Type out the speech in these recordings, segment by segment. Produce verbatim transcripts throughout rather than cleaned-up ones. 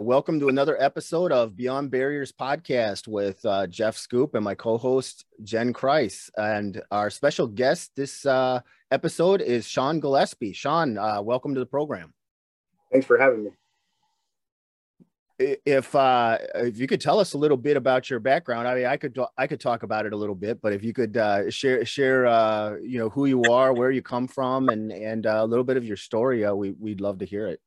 Welcome to another episode of Beyond Barriers podcast with uh, Jeff Scoop and my co-host Jen Kreis. And our special guest this uh, episode is Sean Gillespie. Sean, uh, welcome to the program. Thanks for having me. If uh, if you could tell us a little bit about your background, I mean, I could I could talk about it a little bit, but if you could uh, share share uh, you know who you are, where you come from, and and uh, a little bit of your story, uh, we we'd love to hear it.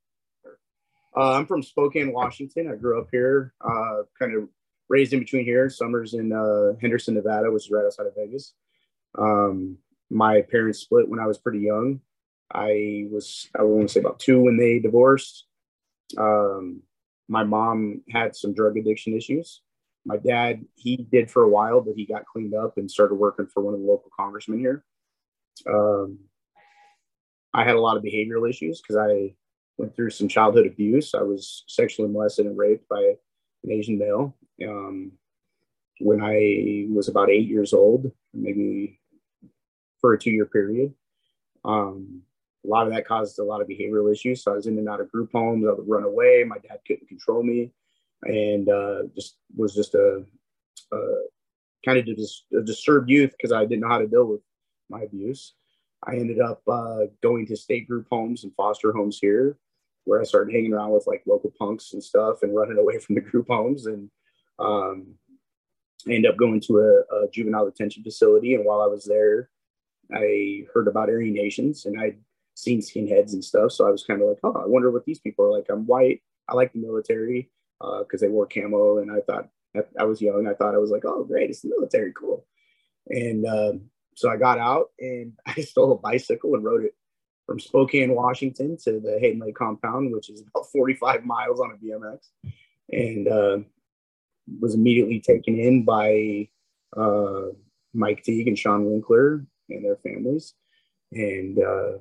Uh, I'm from Spokane, Washington. I grew up here, uh, kind of raised in between here. Summers in uh, Henderson, Nevada, which is right outside of Vegas. Um, my parents split when I was pretty young. I was I want to say about two when they divorced. Um, My mom had some drug addiction issues. My dad, he did for a while, but he got cleaned up and started working for one of the local congressmen here. Um, I had a lot of behavioral issues because I went through some childhood abuse. I was sexually molested and raped by an Asian male um, when I was about eight years old, maybe for a two-year period. Um, A lot of that caused a lot of behavioral issues. So I was in and out of group homes. I would run away. My dad couldn't control me, and uh, just was just a, a kind of dis- a disturbed youth because I didn't know how to deal with my abuse. I ended up uh, going to state group homes and foster homes here, where I started hanging around with like local punks and stuff and running away from the group homes. And um, I ended up going to a, a juvenile detention facility. And while I was there, I heard about Aryan Nations, and I seen skinheads and stuff. So I was kind of like, oh, I wonder what these people are like. I'm white. I like the military because uh, they wore camo. And I thought, I was young. I thought I was like, oh, great. It's the military. Cool. And uh, so I got out and I stole a bicycle and rode it from Spokane, Washington to the Hayden Lake compound, which is about forty-five miles on a B M X. And uh, was immediately taken in by uh, Mike Teague and Sean Winkler and their families. And uh,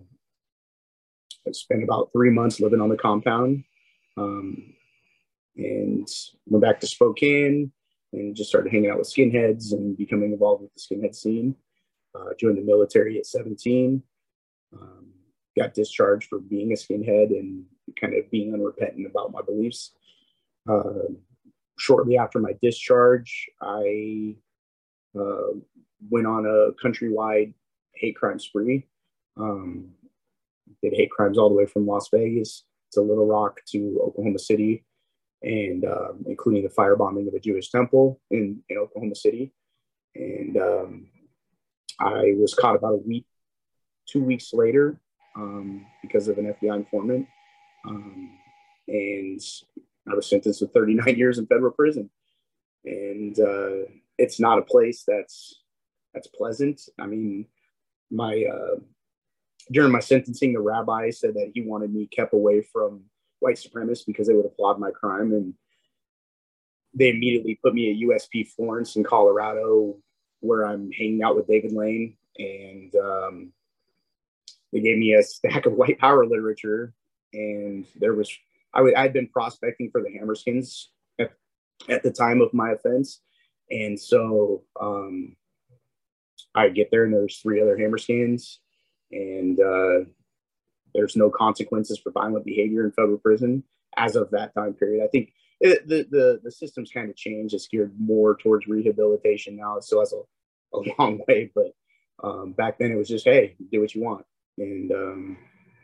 I spent about three months living on the compound um, and went back to Spokane and just started hanging out with skinheads and becoming involved with the skinhead scene. Uh, joined the military at seventeen, um, got discharged for being a skinhead and kind of being unrepentant about my beliefs. Uh, shortly after my discharge, I uh, went on a countrywide hate crime spree. Um, did hate crimes all the way from Las Vegas to Little Rock to Oklahoma City, and um, including the firebombing of a Jewish temple in, in Oklahoma City. And um, I was caught about a week, two weeks later um, because of an F B I informant. Um, and I was sentenced to thirty-nine years in federal prison. And uh, it's not a place that's, that's pleasant. I mean, my, uh, during my sentencing, the rabbi said that he wanted me kept away from white supremacists because they would applaud my crime. And they immediately put me at U S P Florence in Colorado, where I'm hanging out with David Lane. And um, they gave me a stack of white power literature. And there was, I w- I'd been prospecting for the Hammerskins at, at the time of my offense. And so um, I get there and there's three other Hammerskins. And uh, there's no consequences for violent behavior in federal prison as of that time period. I think it, the, the the system's kind of changed. It's geared more towards rehabilitation now. It still has a, a long way, but um, back then it was just, hey, do what you want. And um,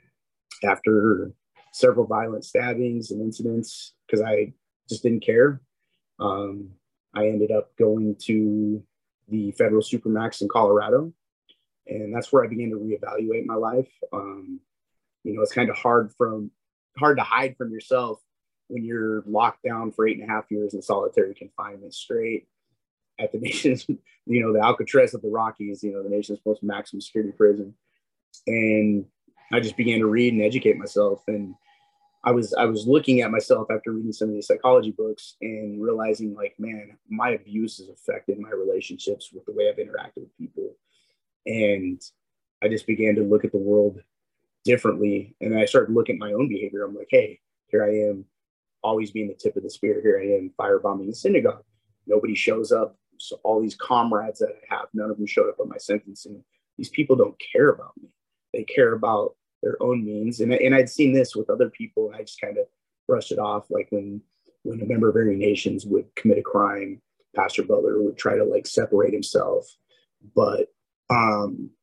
after several violent stabbings and incidents, because I just didn't care, um, I ended up going to the federal Supermax in Colorado. And that's where I began to reevaluate my life. Um, you know, it's kind of hard from hard to hide from yourself when you're locked down for eight and a half years in solitary confinement straight at the nation's, you know, the Alcatraz of the Rockies, you know, the nation's most maximum security prison. And I just began to read and educate myself. And I was I was looking at myself after reading some of these psychology books and realizing, like, man, my abuse has affected my relationships with the way I've interacted with people. And I just began to look at the world differently. And I started looking at my own behavior. I'm like, hey, here I am, always being the tip of the spear. Here I am, firebombing the synagogue. Nobody shows up. So all these comrades that I have, none of them showed up on my sentencing. These people don't care about me. They care about their own means. And, and I'd seen this with other people. And I just kind of brushed it off. Like when, when a member of Aryan Nations would commit a crime, Pastor Butler would try to like separate himself. But um,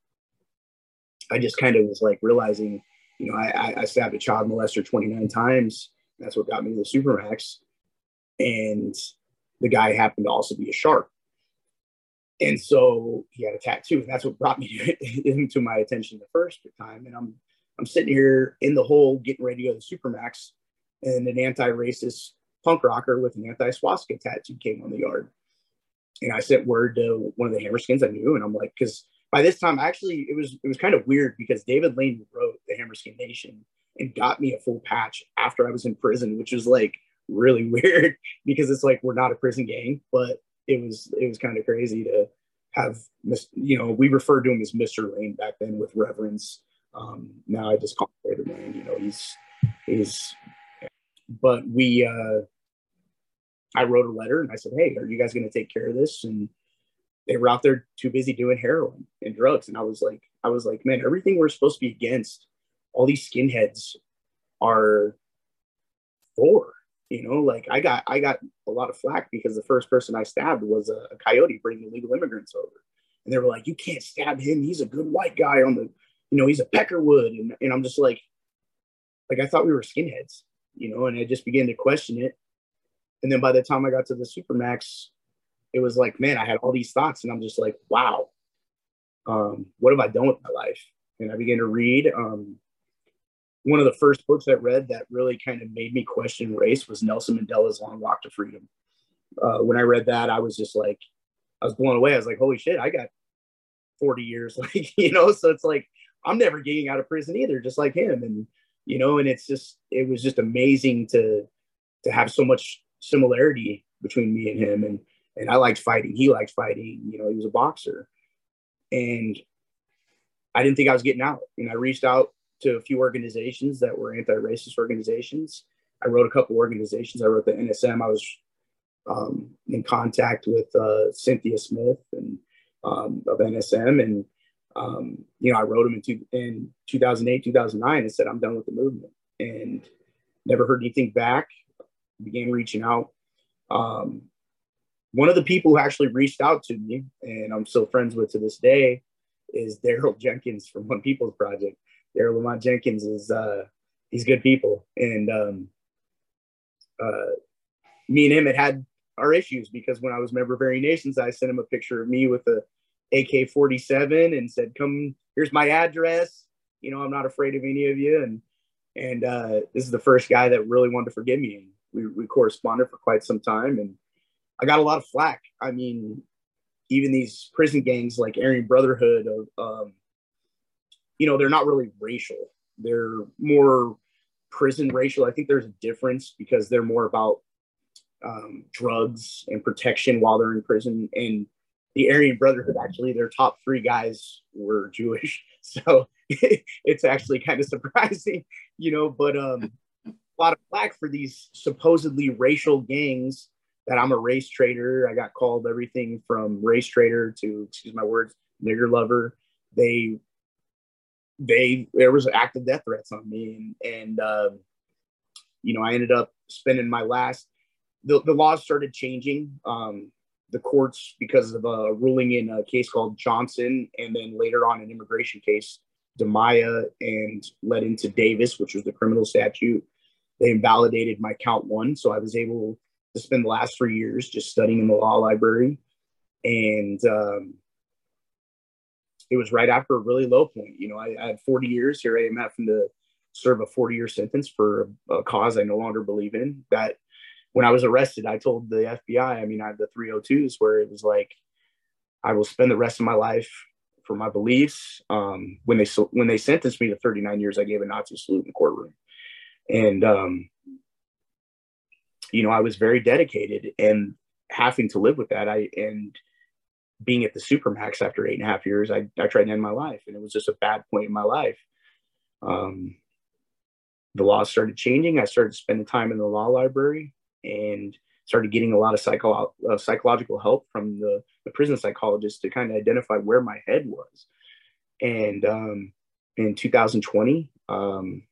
I just kind of was like realizing, you know, I, I stabbed a child molester twenty-nine times. That's what got me to the Supermax. And the guy happened to also be a shark. And so he had a tattoo. And that's what brought me to, to my attention the first time. And I'm I'm sitting here in the hole getting ready to go to the Supermax. And an anti-racist punk rocker with an anti-swastika tattoo came on the yard. And I sent word to one of the Hammerskins I knew. And I'm like, because by this time, actually, it was it was kind of weird because David Lane wrote the Hammerskin Nation and got me a full patch after I was in prison, which was like really weird because it's like we're not a prison gang, but it was it was kind of crazy to have, you know, we referred to him as Mister Lane back then with reverence. Um, now I just call him David Lane. You know, he's he's. But we, uh, I wrote a letter and I said, hey, are you guys going to take care of this? And they were out there too busy doing heroin and drugs. And I was like, I was like, man, everything we're supposed to be against, all these skinheads are for, you know, like I got, I got a lot of flack because the first person I stabbed was a, a coyote bringing illegal immigrants over. And they were like, you can't stab him. He's a good white guy on the, you know, he's a Peckerwood. And, and I'm just like, like, I thought we were skinheads, you know, and I just began to question it. And then by the time I got to the Supermax, it was like, man, I had all these thoughts and I'm just like, wow, um, what have I done with my life? And I began to read. Um, one of the first books I read that really kind of made me question race was Nelson Mandela's Long Walk to Freedom. Uh, when I read that, I was just like, I was blown away. I was like, holy shit, I got forty years, like, you know, so it's like, I'm never getting out of prison either, just like him. And, you know, and it's just, it was just amazing to, to have so much similarity between me and him. And, and I liked fighting. He liked fighting. You know, he was a boxer. And I didn't think I was getting out. And I reached out to a few organizations that were anti-racist organizations. I wrote a couple organizations. I wrote the N S M. I was um, in contact with uh, Cynthia Smith and um, of N S M. And, um, you know, I wrote them in, two, in two thousand eight, two thousand nine and said, I'm done with the movement. And never heard anything back. Began reaching out. Um, one of the people who actually reached out to me, and I'm still friends with to this day, is Daryl Jenkins from One People's Project. Daryl Lamont Jenkins is, uh, he's good people. And um, uh, me and him had had our issues because when I was a member of Aryan Nations, I sent him a picture of me with a A K forty-seven and said, come, here's my address. You know, I'm not afraid of any of you. And, and uh, this is the first guy that really wanted to forgive me. And we, we corresponded for quite some time. And I got a lot of flack. I mean, even these prison gangs like Aryan Brotherhood, of, um, you know, they're not really racial. They're more prison racial. I think there's a difference because they're more about um, drugs and protection while they're in prison. And the Aryan Brotherhood, actually, their top three guys were Jewish. So it's actually kind of surprising, you know, but um, a lot of flack for these supposedly racial gangs that I'm a race traitor. I got called everything from race traitor to, excuse my words, nigger lover. They, they, there was active death threats on me. And, and uh, you know, I ended up spending my last, the, the laws started changing. Um, the courts, because of a ruling in a case called Johnson, and then later on an immigration case, DeMaya, and led into Davis, which was the criminal statute. They invalidated my count one. So I was able to spend the last three years just studying in the law library. And um, it was right after a really low point. You know, I, I had forty years. Here I am having to serve a forty year sentence for a, a cause I no longer believe in. That when I was arrested, I told the F B I, I mean, I had the three oh twos where it was like, I will spend the rest of my life for my beliefs. Um, when they when they sentenced me to thirty-nine years, I gave a Nazi salute in the courtroom. And, um, you know, I was very dedicated, and having to live with that, I and being at the Supermax after eight and a half years, I, I tried to end my life. And it was just a bad point in my life. Um, the laws started changing. I started spending time in the law library and started getting a lot of psycho, uh, psychological help from the, the prison psychologist to kind of identify where my head was. And um, in two thousand twenty, um,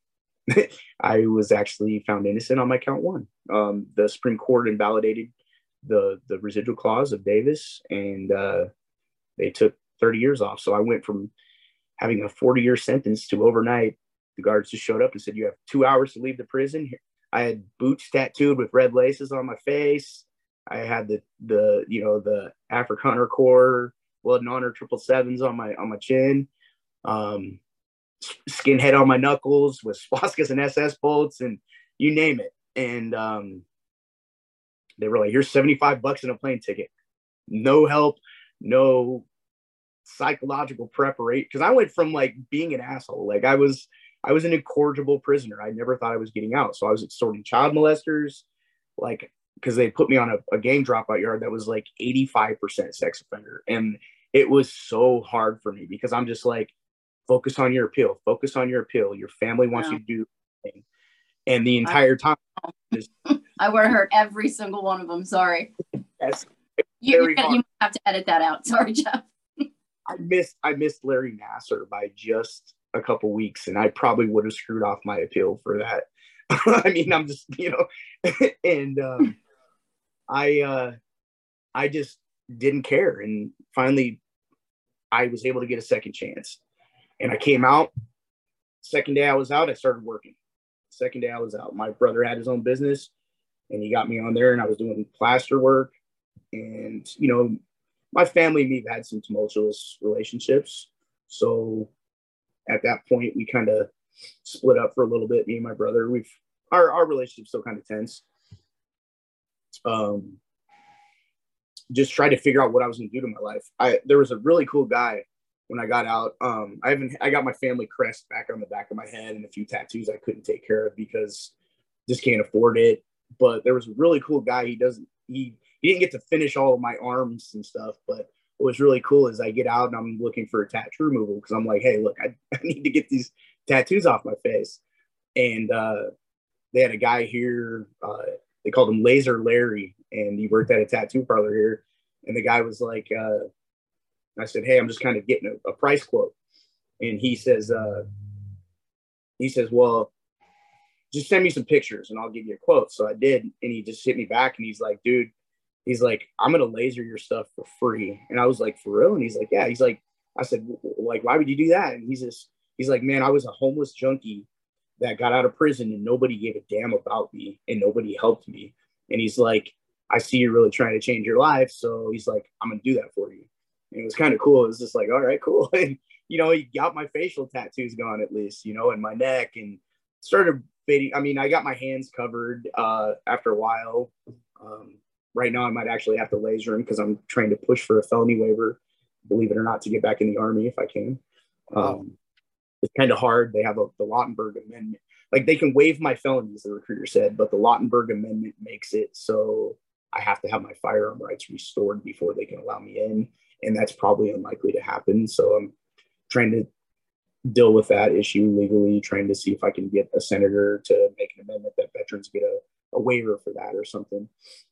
I was actually found innocent on my count one. Um, the Supreme Court invalidated the the residual clause of Davis, and uh, they took thirty years off. So I went from having a forty year sentence to overnight. The guards just showed up and said, "You have two hours to leave the prison." I had boots tattooed with red laces on my face. I had the the you know the Afrikaner Corps Blood and Honor triple sevens on my on my chin. Um, skinhead on my knuckles with swastikas and S S bolts and you name it. And um, they were like, here's seventy-five bucks in a plane ticket. No help, no psychological preparation. Because I went from like being an asshole. Like I was, I was an incorrigible prisoner. I never thought I was getting out. So I was extorting child molesters, like, because they put me on a, a gang dropout yard that was like eighty-five percent sex offender. And it was so hard for me because I'm just like, focus on your appeal, focus on your appeal. Your family wants wow. you to do something. And the entire time, is, I would have heard every single one of them. Sorry. That's you, you, you have to edit that out. Sorry, Jeff. I missed I missed Larry Nassar by just a couple weeks, and I probably would have screwed off my appeal for that. I mean, I'm just, you know, and um, I uh, I just didn't care, and finally, I was able to get a second chance, and I came out. Second day I was out, I started working. Second day I was out, my brother had his own business, and he got me on there, and I was doing plaster work, and you know, my family and me have had some tumultuous relationships, so at that point we kind of split up for a little bit. Me and my brother, we've our our relationship's still kind of tense. Um, just tried to figure out what I was going to do to my life. I there was a really cool guy when I got out. Um, I haven't I got my family crest back on the back of my head and a few tattoos I couldn't take care of because just can't afford it. But there was a really cool guy. He doesn't he he didn't get to finish all of my arms and stuff, but what was really cool is I get out and I'm looking for a tattoo removal because I'm like, hey, look, I, I need to get these tattoos off my face. And uh, they had a guy here, uh, they called him Laser Larry, and he worked at a tattoo parlor here. And the guy was like, uh, I said, hey, I'm just kind of getting a, a price quote. And he says, uh, he says, well, just send me some pictures and I'll give you a quote. So I did. And he just hit me back and he's like, dude, he's like, I'm going to laser your stuff for free. And I was like, for real? And he's like, yeah. He's like, I said, like, why would you do that? And he's just, he's like, man, I was a homeless junkie that got out of prison and nobody gave a damn about me and nobody helped me. And he's like, I see you're really trying to change your life. So he's like, I'm going to do that for you. And it was kind of cool. It was just like, all right, cool. And, you know, he got my facial tattoos gone at least, you know, and my neck, and started fading. I mean, I got my hands covered uh, after a while. Um, right now, I might actually have to laser him because I'm trying to push for a felony waiver, believe it or not, to get back in the Army if I can. Um, it's kind of hard. They have a, the Lautenberg Amendment. Like, they can waive my felonies, the recruiter said, but the Lautenberg Amendment makes it so I have to have my firearm rights restored before they can allow me in. And that's probably unlikely to happen. So I'm trying to deal with that issue legally, trying to see if I can get a senator to make an amendment that veterans get a, a waiver for that or something.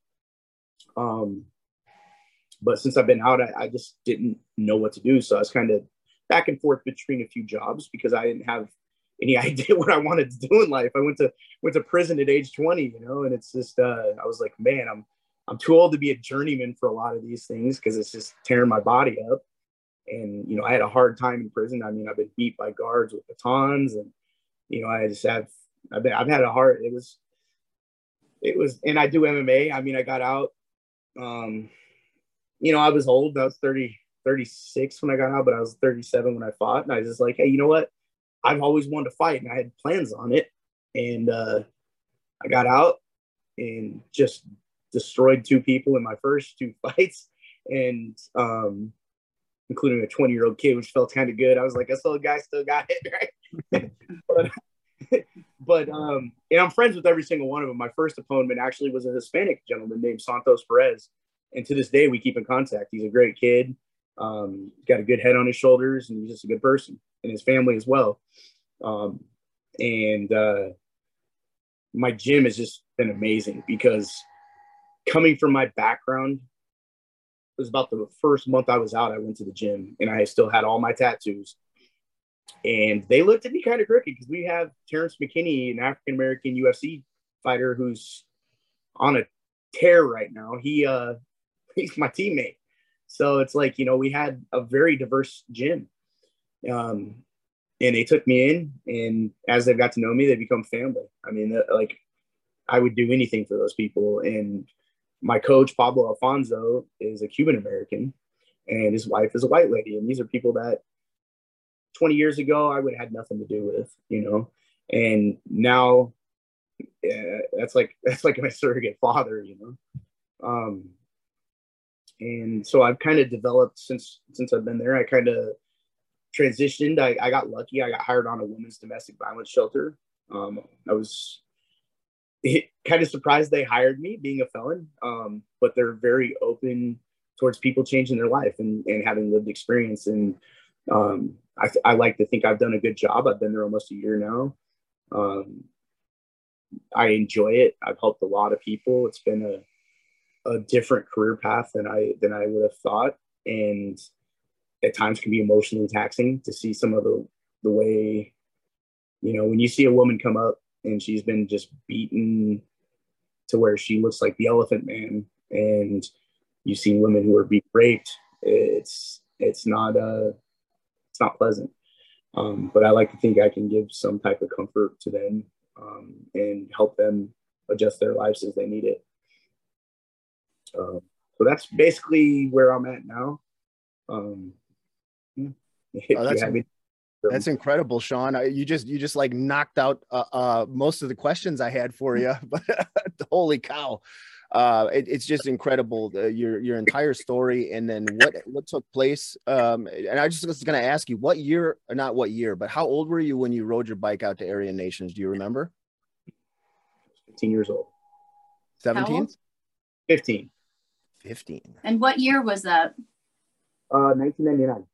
Um, but since I've been out, I, I just didn't know what to do. So I was kind of back and forth between a few jobs because I didn't have any idea what I wanted to do in life. I went to went to prison at age twenty, you know, and it's just uh, I was like, man, I'm I'm too old to be a journeyman for a lot of these things because it's just tearing my body up. And, you know, I had a hard time in prison. I mean, I've been beat by guards with batons and, you know, I just have, I've been, I've had a hard, it was, it was, and I do M M A. I mean, I got out, um, you know, I was old. I was thirty, thirty-six when I got out, but I was thirty-seven when I fought. And I was just like, hey, you know what? I've always wanted to fight and I had plans on it. And uh, I got out and just destroyed two people in my first two fights, and um, including a twenty year old kid, which felt kind of good. I was like, I saw the guy still got it, right? but, but um, and I'm friends with every single one of them. My first opponent actually was a Hispanic gentleman named Santos Perez. And to this day, we keep in contact. He's a great kid. Um, he's got a good head on his shoulders, and he's just a good person, and his family as well. Um, and uh, my gym has just been amazing because coming from my background, it was about the first month I was out, I went to the gym and I still had all my tattoos. And they looked at me kind of crooked because we have Terrence McKinney, an African American U F C fighter who's on a tear right now. He uh, he's my teammate. So it's like, you know, we had a very diverse gym. Um, and they took me in, and as they've got to know me, they become family. I mean, like, I would do anything for those people. And my coach, Pablo Alfonso, is a Cuban American, and his wife is a white lady. And these are people that twenty years ago I would have had nothing to do with, you know. And now yeah, that's like that's like my surrogate father, you know. Um, and so I've kind of developed since since I've been there. I kind of transitioned. I, I got lucky. I got hired on a women's domestic violence shelter. Um, I was kind of surprised they hired me, being a felon, um, but they're very open towards people changing their life and, and having lived experience. And um, I, I like to think I've done a good job. I've been there almost a year now. Um, I enjoy it. I've helped a lot of people. It's been a, a different career path than I than I would have thought, and at times can be emotionally taxing to see some of the the way, you know, when you see a woman come up and she's been just beaten to where she looks like the Elephant Man, and you see women who are being raped. It's it's not uh it's not pleasant. Um, but I like to think I can give some type of comfort to them, um, and help them adjust their lives as they need it. Uh, so that's basically where I'm at now. Um, yeah. Oh, that's, that's incredible, Sean. You just you just like knocked out uh, uh, most of the questions I had for you. But holy cow. Uh, it, it's just incredible, uh, your your entire story, and then what what took place. Um, and I just was going to ask you, what year, or not what year, but how old were you when you rode your bike out to Aryan Nations? Do you remember? fifteen years old. seventeen? fifteen. fifteen. And what year was that? Uh, nineteen ninety-nine.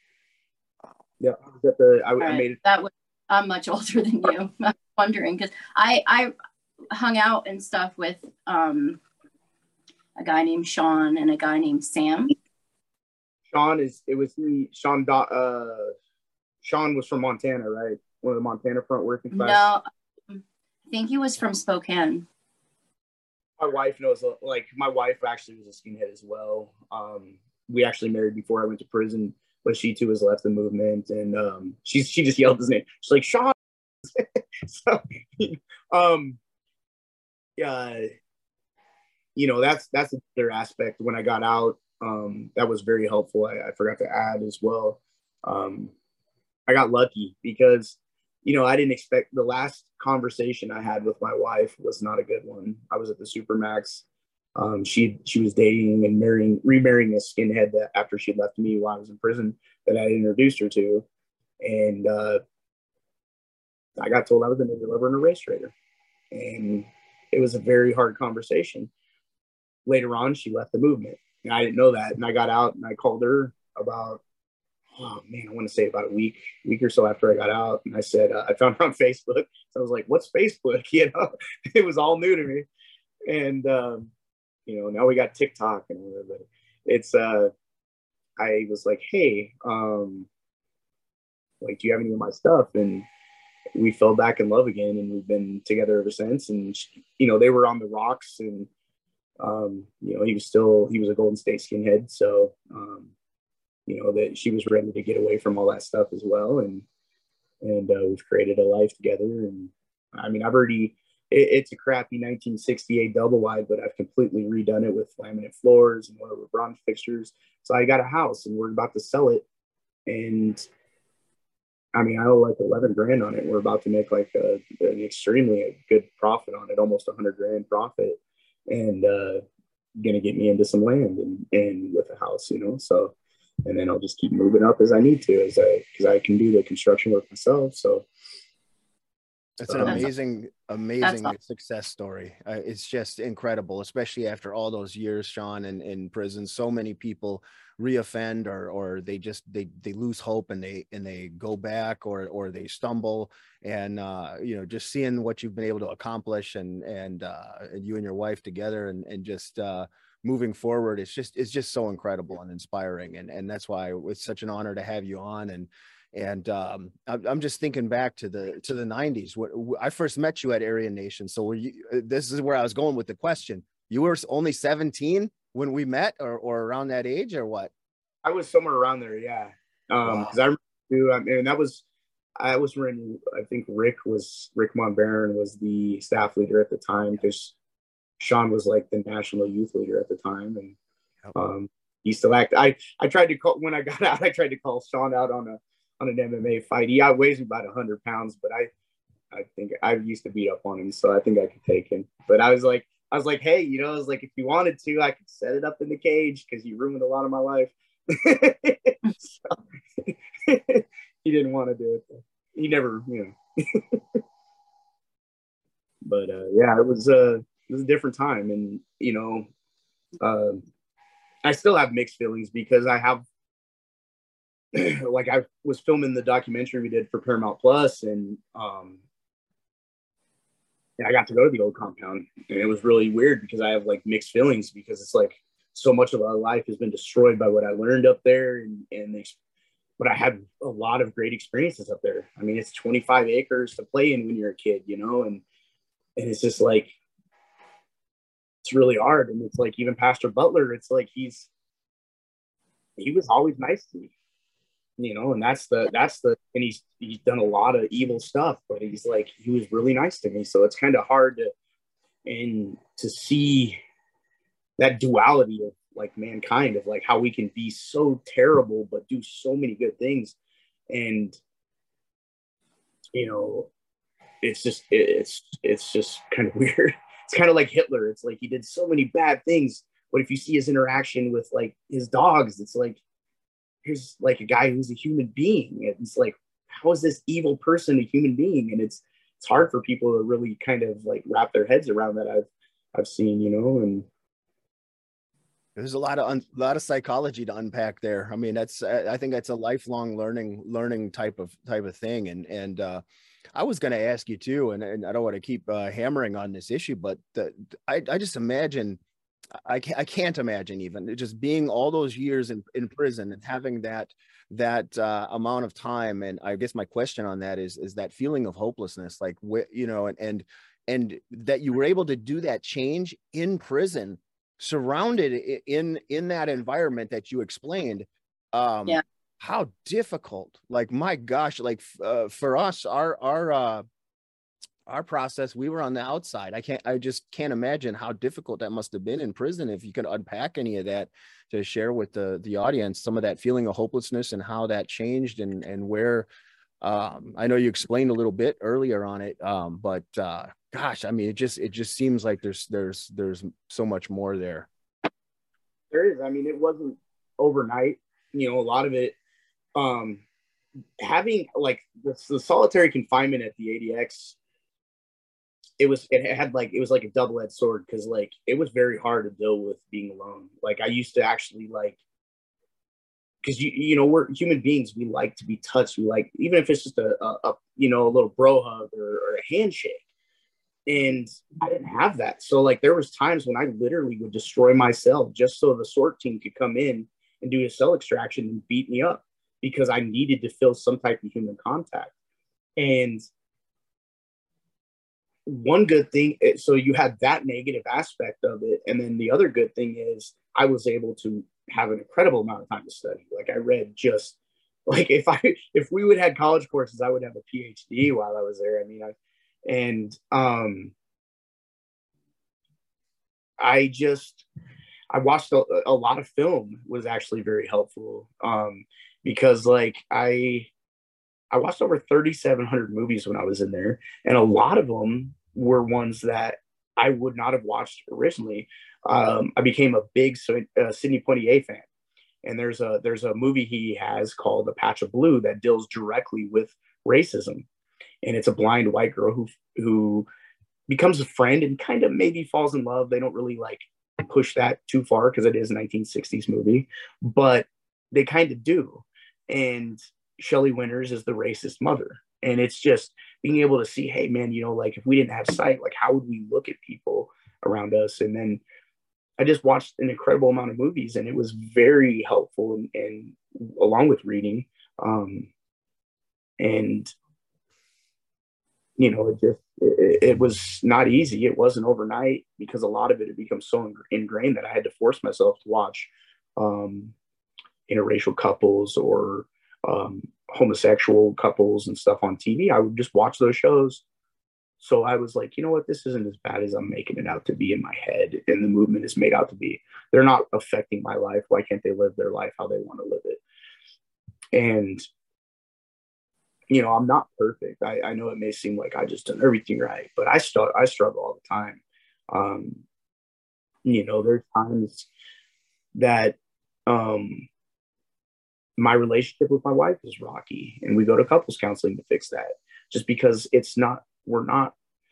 Yeah, I was at the. I, right. I made it. That was. I'm much older than you. I'm wondering because I I hung out and stuff with um. a guy named Sean and a guy named Sam. Sean is, it was me, Sean, uh, Sean was from Montana, right? One of the Montana front working class. No, I think he was from Spokane. My wife knows, like, my wife actually was a skinhead as well. Um, we actually married before I went to prison, but she too has left the movement, and um, she's, she just yelled his name. She's like, Sean. so, um, yeah. You know, that's that's another aspect. When I got out, um, that was very helpful. I, I forgot to add as well. Um, I got lucky because, you know, I didn't expect, the last conversation I had with my wife was not a good one. I was at the Supermax. Um, she she was dating and marrying, remarrying a skinhead that after she left me while I was in prison that I introduced her to, and uh, I got told I was a nigger lover and a race trader, and it was a very hard conversation. Later on, she left the movement, and I didn't know that. And I got out and I called her about, oh man, I want to say about a week, week or so after I got out. And I said, uh, I found her on Facebook. So I was like, what's Facebook? You know, it was all new to me. And, um, you know, now we got TikTok and whatever. It's, uh, I was like, hey, um, like, do you have any of my stuff? And we fell back in love again, and we've been together ever since. And, she, you know, they were on the rocks, and, um, you know, he was still, he was a Golden State skinhead. So, um, you know, that she was ready to get away from all that stuff as well. And, and, uh, we've created a life together. And I mean, I've already, it, it's a crappy nineteen sixty-eight double wide, but I've completely redone it with laminate floors and whatever bronze fixtures. So I got a house, and we're about to sell it. And I mean, I owe like eleven grand on it. We're about to make like a, an extremely good profit on it, almost a hundred grand profit. And uh gonna get me into some land and, and with a house, you know. So, and then I'll just keep moving up as I need to, as I because I can do the construction work myself. So that's an amazing, amazing success story. Uh, it's just incredible, especially after all those years, Sean, in, in prison. So many people reoffend, or or they just they they lose hope, and they and they go back, or or they stumble. And uh, you know, just seeing what you've been able to accomplish, and and uh, you and your wife together, and and just uh, moving forward, it's just it's just so incredible and inspiring. And and that's why it's such an honor to have you on. And And um, I'm, I'm just thinking back to the to the nineties. What I first met you at Aryan Nation. So were you, this is where I was going with the question. You were only seventeen when we met, or or around that age, or what? I was somewhere around there, yeah. Um, because Wow. I remember, I mean, that was I was when I think Rick was Rick Monbaron was the staff leader at the time, because Sean was like the national youth leader at the time, and Yep. um, he still act. I I tried to call when I got out. I tried to call Sean out on a on an M M A fight. He outweighs me about a hundred pounds, but I I think I used to beat up on him, so I think I could take him. But I was like, I was like, hey, you know, I was like, if you wanted to, I could set it up in the cage because you ruined a lot of my life. So, he didn't want to do it. He never, you know. But uh, yeah, it was uh, it was a different time, and you know, uh, I still have mixed feelings because I have, like, I was filming the documentary we did for Paramount Plus, and um, and I got to go to the old compound, and it was really weird because I have like mixed feelings because it's like so much of our life has been destroyed by what I learned up there, and and but I had a lot of great experiences up there. I mean, it's twenty-five acres to play in when you're a kid, you know, and and it's just like it's really hard. And it's like even Pastor Butler, it's like he's he was always nice to me, you know, and that's the that's the and he's he's done a lot of evil stuff, but he's like he was really nice to me. So it's kind of hard to and to see that duality of like mankind, of like how we can be so terrible but do so many good things. And you know, it's just it's it's just kind of weird. It's kind of like Hitler. It's like he did so many bad things, but if you see his interaction with like his dogs, it's like here's like a guy who's a human being. It's like, how is this evil person a human being? And it's it's hard for people to really kind of like wrap their heads around that. I've I've seen, you know, and There's a lot of un, lot of psychology to unpack there. I mean, that's I think that's a lifelong learning learning type of type of thing. And and uh, I was going to ask you too, and, and I don't want to keep uh, hammering on this issue, but the, I I just imagine I can't I can't imagine even just being all those years in, in prison and having that that uh, amount of time. And I guess my question on that is is that feeling of hopelessness, like wh- you know, and and and that you were able to do that change in prison, surrounded in in that environment that you explained. um Yeah. how difficult, like my gosh, like uh, for us, our our uh our process, we were on the outside. I can't I just can't imagine how difficult that must have been in prison. If you could unpack any of that to share with the the audience, some of that feeling of hopelessness and how that changed, and and where um I know you explained a little bit earlier on it, um but uh gosh, I mean, it just it just seems like there's there's there's so much more there. there is. I mean, it wasn't overnight. You know, a lot of it, um, having like the, the solitary confinement at the A D X, it was it had like it was like a double-edged sword because like it was very hard to deal with being alone. Like I used to actually like because you you know we're human beings. We like to be touched. We like even if it's just a, a, a you know a little bro hug or, or a handshake. And I didn't have that. So like there was times when I literally would destroy myself just so the SWORT team could come in and do a cell extraction and beat me up because I needed to feel some type of human contact. And one good thing, so you had that negative aspect of it. And then the other good thing is I was able to have an incredible amount of time to study. Like I read just like if I, if we would have had college courses, I would have a P H D while I was there. I mean, I, and um, I just, I watched a, a lot of film was actually very helpful um, because like I, I watched over thirty-seven hundred movies when I was in there, and a lot of them were ones that I would not have watched originally. Um, I became a big uh, Sidney Poitier fan, and there's a there's a movie he has called A Patch of Blue that deals directly with racism, and it's a blind white girl who who becomes a friend and kind of maybe falls in love. They don't really like push that too far because it is a nineteen sixties movie, but they kind of do. And Shelley Winters is the racist mother. And it's just being able to see, hey, man, you know, like if we didn't have sight, like how would we look at people around us? And then I just watched an incredible amount of movies, and it was very helpful. And, and along with reading, um, And, you know, it just, it, it was not easy. It wasn't overnight because a lot of it had become so ingrained that I had to force myself to watch um, interracial couples or um, homosexual couples and stuff on T V. I would just watch those shows. So I was like, you know what, this isn't as bad as I'm making it out to be in my head, and the movement is made out to be. They're not affecting my life. Why can't they live their life how they want to live it? And, you know, I'm not perfect. I, I know it may seem like I just done everything right, but I still I struggle all the time. Um, you know, there's times that um, my relationship with my wife is rocky, and we go to couples counseling to fix that. Just because it's not, we're not.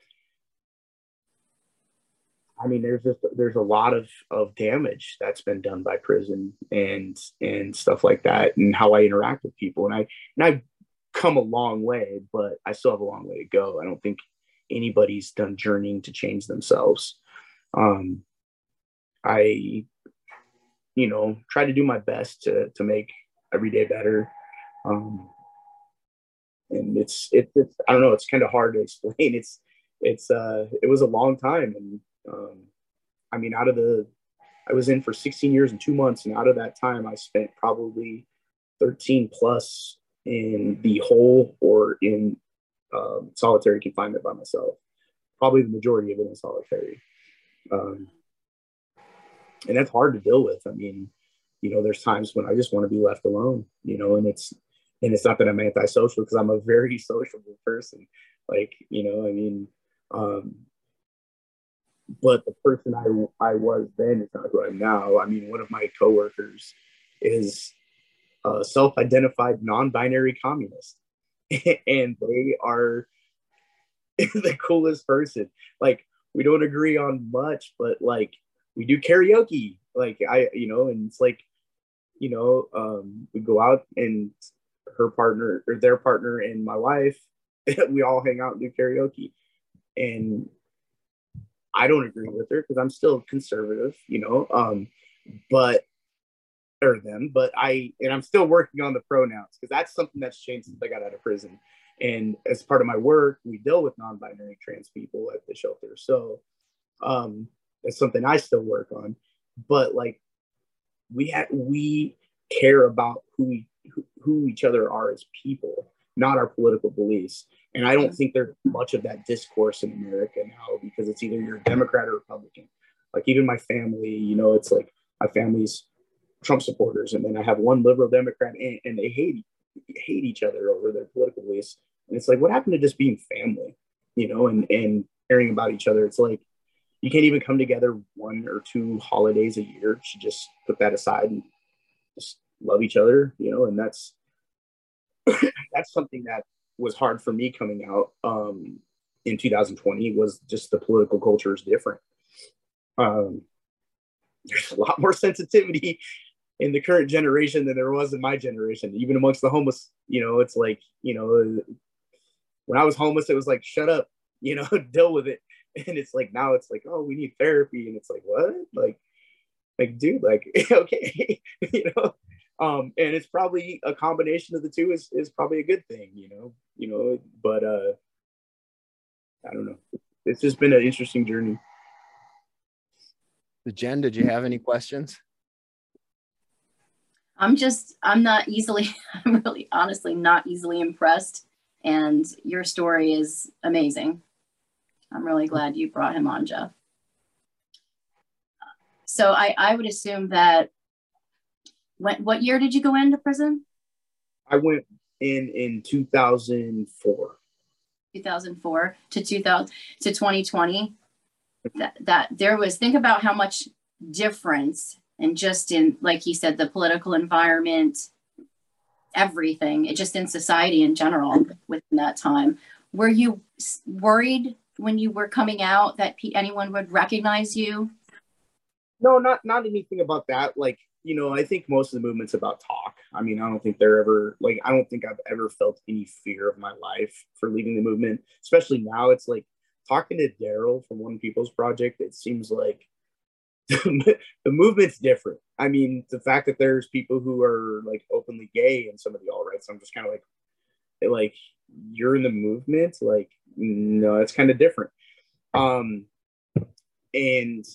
I mean, there's just there's a lot of of damage that's been done by prison and and stuff like that, and how I interact with people. And I and I've come a long way, but I still have a long way to go. I don't think anybody's done journeying to change themselves. Um, I, you know, try to do my best to to make every day better. Um, and it's it, it's I don't know. It's kind of hard to explain. It's it's uh it was a long time, and um, I mean, out of the I was in for sixteen years and two months, and out of that time, I spent probably thirteen plus in the hole or in um, solitary confinement by myself. Probably the majority of it in solitary, um, and that's hard to deal with. I mean, you know, there's times when I just want to be left alone. You know, and it's and it's not that I'm antisocial, because I'm a very sociable person. Like, you know, I mean, um, but the person I I was then is not who I am now. I mean, one of my coworkers is a self-identified non-binary communist, and they are the coolest person. Like, we don't agree on much, but like we do karaoke. Like, I, you know, and it's like, you know, um, we go out, and her partner or their partner and my wife, we all hang out and do karaoke. And I don't agree with her because I'm still conservative, you know, um, but or them, but I and I'm still working on the pronouns, because that's something that's changed since I got out of prison. And as part of my work, we deal with non-binary trans people at the shelter, so um, it's something I still work on. But like, we have we care about who we who, who each other are as people, not our political beliefs. And I don't think there's much of that discourse in America now, because it's either you're a Democrat or Republican. Like, even my family, you know, it's like my family's Trump supporters, and then I have one liberal Democrat, and, and they hate hate each other over their political beliefs. And it's like, what happened to just being family, you know, and and caring about each other? It's like, you can't even come together one or two holidays a year. You should just put that aside and just love each other, you know. And that's that's something that was hard for me coming out um, in two thousand twenty, was just the political culture is different. Um, there's a lot more sensitivity in the current generation than there was in my generation, even amongst the homeless. You know, it's like, you know, when I was homeless, it was like, shut up, you know, deal with it. And it's like, now it's like, oh, we need therapy. And it's like, what? Like, like, dude, like, okay, you know? Um, and it's probably a combination of the two is, is probably a good thing, you know, you know, but, uh, I don't know. It's just been an interesting journey. Jen, did you have any questions? I'm just, I'm not easily, I'm really honestly not easily impressed. And your story is amazing. I'm really glad you brought him on, Jeff. So I, I would assume that, when, what year did you go into prison? I went in in two thousand four. two thousand four to two thousand to twenty twenty. That, that there was, think about how much difference, and just in, like you said, the political environment, everything, it just in society in general within that time. Were you worried when you were coming out that anyone would recognize you? No, not not anything about that. Like, you know, I think most of the movement's about talk. I mean, I don't think they're ever, like, I don't think I've ever felt any fear of my life for leaving the movement, especially now. It's like, talking to Daryl from One People's Project, it seems like the movement's different. I mean, the fact that there's people who are like openly gay in some of the alt-rights, I'm just kind of like, like, you're in the movement. Like, no, it's kind of different. Um, and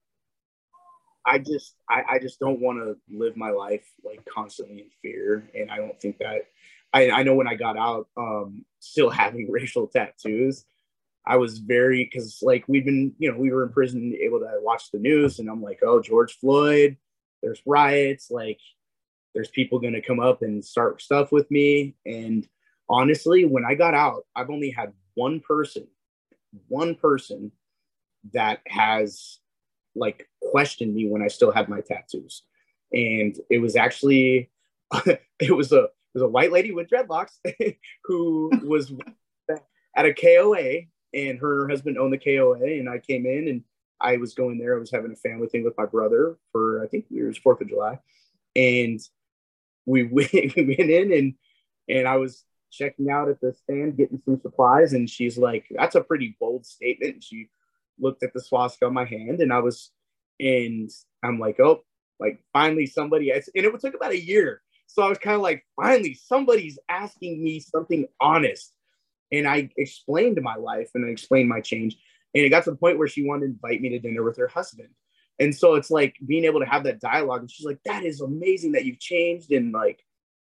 I just, I, I just don't want to live my life like constantly in fear. And I don't think that, I, I know when I got out, um, still having racial tattoos, I was very, because like we've been, you know, we were in prison able to watch the news, and I'm like, oh, George Floyd, there's riots, like there's people going to come up and start stuff with me. And honestly, when I got out, I've only had one person, one person that has like questioned me when I still had my tattoos. And it was actually, it was a, it was a white lady with dreadlocks who was at a K O A, and her husband owned the K O A. And I came in and I was going there. I was having a family thing with my brother for, I think it was fourth of July. And we went, we went in and, and I was checking out at the stand, getting some supplies. And she's like, that's a pretty bold statement. And she looked at the swastika on my hand, and I was, and I'm like, oh, like finally somebody, and it took about a year. So I was kind of like, finally, somebody's asking me something honest. And I explained my life and I explained my change. And it got to the point where she wanted to invite me to dinner with her husband. And so it's like being able to have that dialogue. And she's like, that is amazing that you've changed. And like,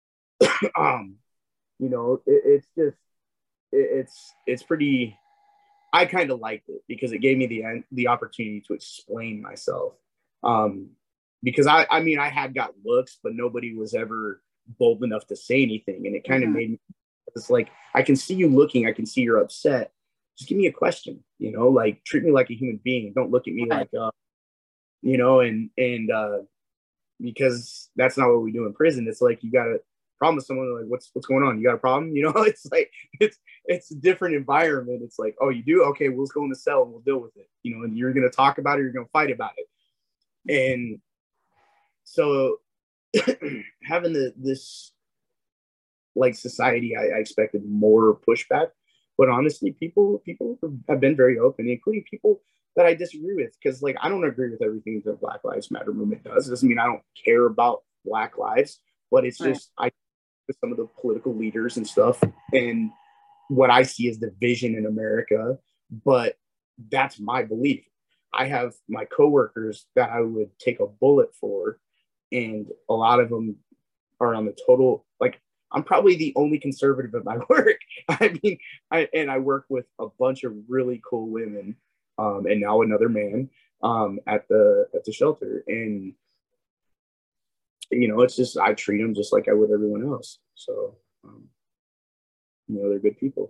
um, you know, it, it's just, it, it's, it's pretty, I kind of liked it because it gave me the, the opportunity to explain myself. Um, because I, I mean, I had got looks, but nobody was ever bold enough to say anything. And it kind of mm-hmm. made me, it's like, I can see you looking, I can see you're upset. Just give me a question, you know, like treat me like a human being. Don't look at me right. like, uh, you know, and, and, uh, because that's not what we do in prison. It's like, you got to promise someone like, what's, what's going on? You got a problem? You know, it's like, it's, it's a different environment. It's like, oh, you do? Okay, well, let's go in the cell and we'll deal with it. You know, and you're going to talk about it. You're going to fight about it. And so having the, this like society, I, I expected more pushback, but honestly, people, people have been very open, including people that I disagree with. Cause like, I don't agree with everything that Black Lives Matter movement does. It doesn't mean I don't care about Black lives, but it's right. just, I, with some of the political leaders and stuff, and what I see is division in America, but that's my belief. I have my coworkers that I would take a bullet for, and a lot of them are on the total, like, I'm probably the only conservative at my work. I mean, I, and I work with a bunch of really cool women, um, and now another man um, at the at the shelter. And, you know, it's just, I treat them just like I would everyone else. So, um, you know, they're good people.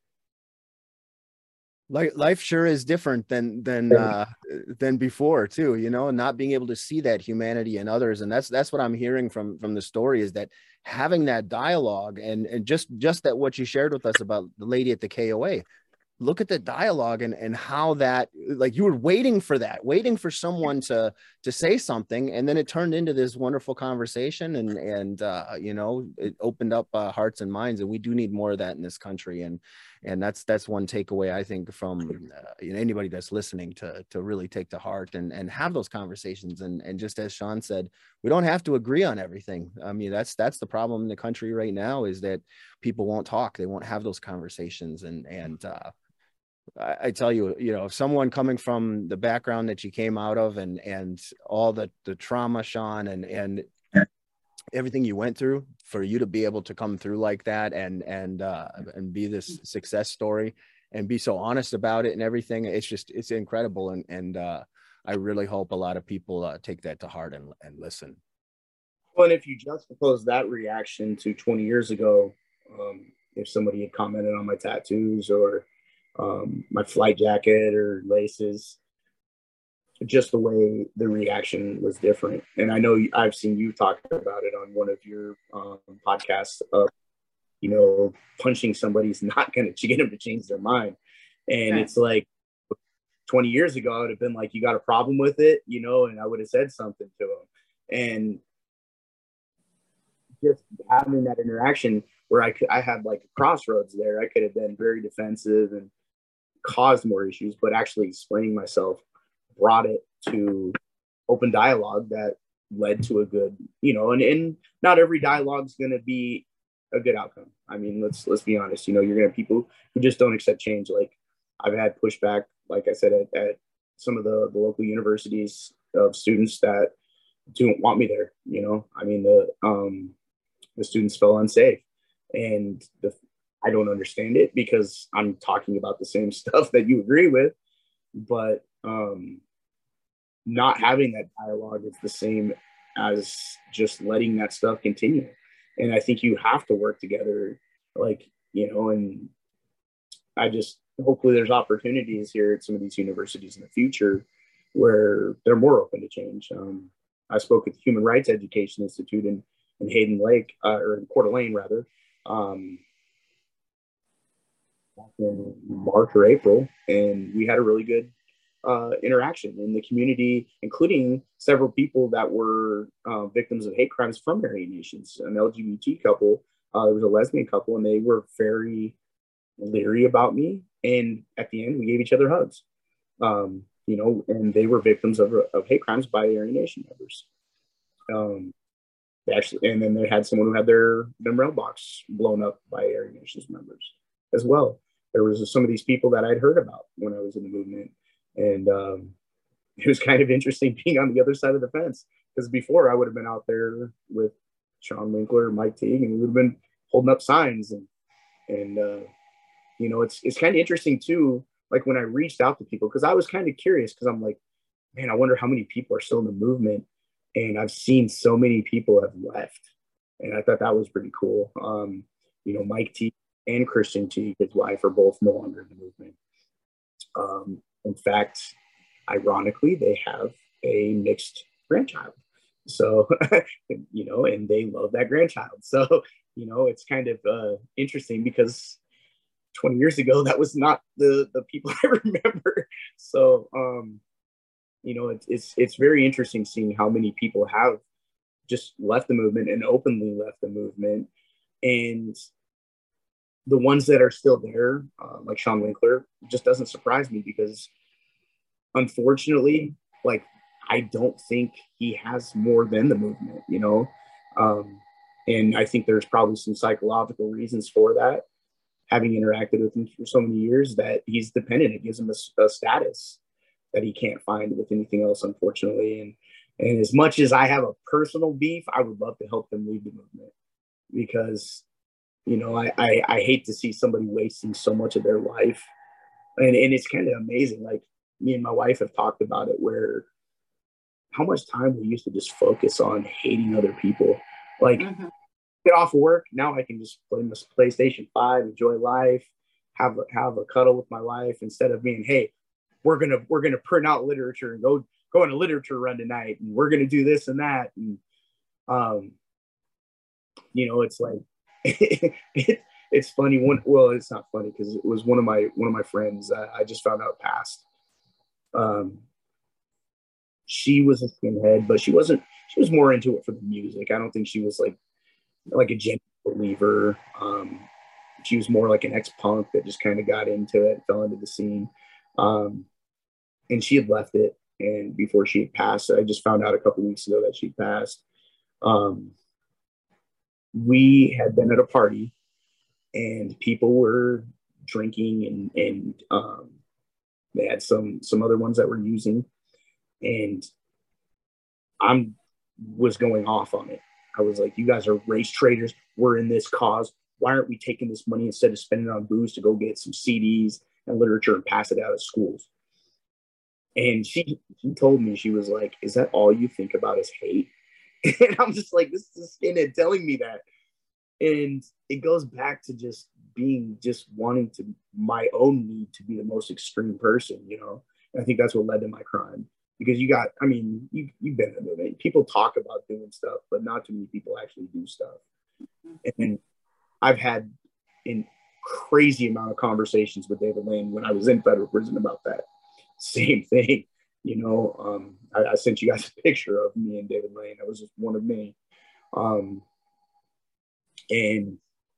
Life, life sure is different than than uh, than before too, you know, not being able to see that humanity in others. And that's that's what I'm hearing from from the story, is that having that dialogue, and and just just that what you shared with us about the lady at the K O A. Look at the dialogue and and how that, like, you were waiting for that, waiting for someone to to say something, and then it turned into this wonderful conversation, and and uh, you know, it opened up uh, hearts and minds, and we do need more of that in this country. And and that's that's one takeaway I think from uh, you know, anybody that's listening to to really take to heart and and have those conversations. And and just as Sean said, we don't have to agree on everything. I mean, that's that's the problem in the country right now, is that people won't talk, they won't have those conversations. And and uh, I tell you, you know, someone coming from the background that you came out of, and and all the the trauma, Sean, and and everything you went through, for you to be able to come through like that, and and uh, and be this success story, and be so honest about it and everything, it's just, it's incredible. And and uh, I really hope a lot of people uh, take that to heart and and listen. Well, and if you juxtapose that reaction to twenty years ago, um, if somebody had commented on my tattoos or um, my flight jacket or laces, just the way the reaction was different. And I know I've seen you talk about it on one of your um, podcasts of, you know, punching somebody's not going to get them to change their mind. And right. It's like twenty years ago, I would have been like, you got a problem with it, you know, and I would have said something to them. And just having that interaction where I could, I had like a crossroads there. I could have been very defensive and caused more issues, but actually explaining myself brought it to open dialogue that led to a good, you know, and, and not every dialogue is going to be a good outcome. I mean, let's let's be honest. You know, you're gonna have people who just don't accept change. Like I've had pushback, like I said, at, at some of the, the local universities of students that don't want me there. You know, I mean, the um, the students felt unsafe, and the I don't understand it because I'm talking about the same stuff that you agree with, but um, not having that dialogue is the same as just letting that stuff continue. And I think you have to work together, like, you know, and I just, hopefully there's opportunities here at some of these universities in the future where they're more open to change. Um, I spoke at the Human Rights Education Institute in, in Hayden Lake, uh, or in Coeur d'Alene rather, um, in March or April, and we had a really good uh, interaction in the community, including several people that were uh, victims of hate crimes from Aryan Nations, an L G B T couple. Uh, there was a lesbian couple, and they were very leery about me. And at the end, we gave each other hugs. Um, you know, and they were victims of, of hate crimes by Aryan Nation members. Um, they actually, and then they had someone who had their, their mailbox blown up by Aryan Nations members as well. There was some of these people that I'd heard about when I was in the movement. And um, it was kind of interesting being on the other side of the fence, because before I would have been out there with Sean Winkler, Mike Teague, and we would have been holding up signs. And, and uh, you know, it's, it's kind of interesting too, like when I reached out to people, because I was kind of curious, because I'm like, man, I wonder how many people are still in the movement. And I've seen so many people have left. And I thought that was pretty cool. Um, you know, Mike Teague and Christian Teague, his wife, are both no longer in the movement. Um, in fact, ironically, they have a mixed grandchild. So, you know, and they love that grandchild. So, you know, it's kind of uh, interesting because twenty years ago, that was not the, the people I remember. So, um, you know, it's, it's, it's very interesting seeing how many people have just left the movement and openly left the movement. And the ones that are still there, uh, like Sean Winkler, just doesn't surprise me, because unfortunately, like, I don't think he has more than the movement, you know? Um, and I think there's probably some psychological reasons for that, having interacted with him for so many years, that he's dependent. It gives him a, a status that he can't find with anything else, unfortunately. And, and as much as I have a personal beef, I would love to help them leave the movement, because you know, I, I, I hate to see somebody wasting so much of their life. And, and it's kind of amazing. Like, me and my wife have talked about it, where how much time we used to just focus on hating other people. Like, mm-hmm. Get off of work, now I can just play my PlayStation five, enjoy life, have, have a cuddle with my wife, instead of being, hey, we're going to, we're going to print out literature and go, go on a literature run tonight. And we're going to do this and that. And, um, you know, it's like, it, it's funny. One, well, it's not funny, because it was one of my one of my friends. I, I just found out passed. Um, she was a skinhead, but she wasn't. She was more into it for the music. I don't think she was like like a genuine believer. Um, she was more like an ex-punk that just kind of got into it, fell into the scene, um, and she had left it. And before she had passed, I just found out a couple weeks ago that she passed. Um, we had been at a party, and people were drinking, and, and um, they had some, some other ones that were using, and I'm was going off on it. I was like, you guys are race traders. We're in this cause. Why aren't we taking this money, instead of spending it on booze, to go get some C Ds and literature and pass it out at schools? And she, she told me, she was like, is that all you think about is hate? And I'm just like, this is skinhead telling me that. And it goes back to just being, just wanting to, my own need to be the most extreme person, you know? And I think that's what led to my crime. Because you got, I mean, you, you've been in the movement. People talk about doing stuff, but not too many people actually do stuff. And I've had a crazy amount of conversations with David Lane when I was in federal prison about that. Same thing. You know, um, I, I sent you guys a picture of me and David Lane. That was just one of many. Um, and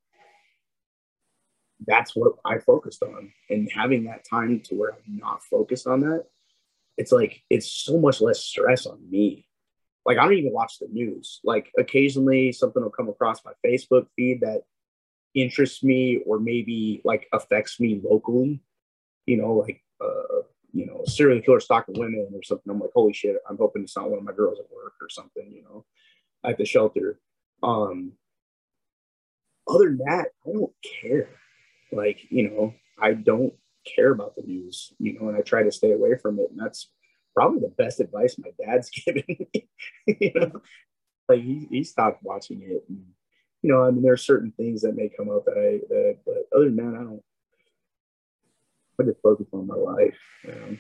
that's what I focused on. And having that time to where I'm not focused on that, it's like, it's so much less stress on me. Like, I don't even watch the news. Like, occasionally something will come across my Facebook feed that interests me or maybe like affects me locally, you know, like, uh, you know, serial killer stalking women or something. I'm like, holy shit, I'm hoping it's not one of my girls at work or something, you know, at the shelter. Um, other than that, I don't care. Like, you know, I don't care about the news, you know, and I try to stay away from it. And that's probably the best advice my dad's given me. You know, like he, he stopped watching it. And, you know, I mean, there are certain things that may come up that I, that, but other than that, I don't, I just focus on my life. You know?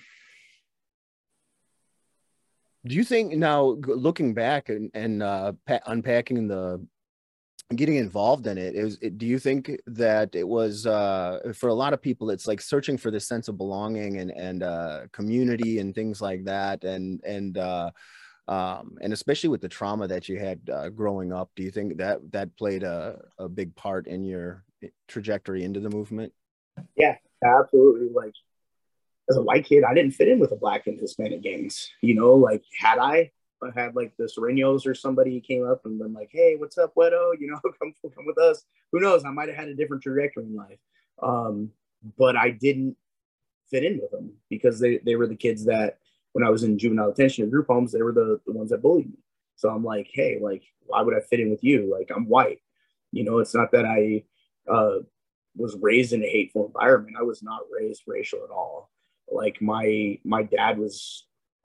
Do you think now, looking back and, and uh, unpacking the, getting involved in it, is it, do you think that it was uh, for a lot of people, it's like searching for this sense of belonging and, and uh, community and things like that. And, and, uh, um, and especially with the trauma that you had uh, growing up, do you think that that played a, a big part in your trajectory into the movement? Yeah, absolutely. Like, as a white kid, I didn't fit in with the Black and Hispanic gangs. You know, like had I, I had like the Serenos or somebody came up and been like, "Hey, what's up, Wedo? You know, come come with us." Who knows? I might have had a different trajectory in life. Um, but I didn't fit in with them because they they were the kids that when I was in juvenile detention or group homes, they were the the ones that bullied me. So I'm like, hey, like, why would I fit in with you? Like, I'm white. You know, it's not that I uh, was raised in a hateful environment. I was not raised racial at all. Like my my dad was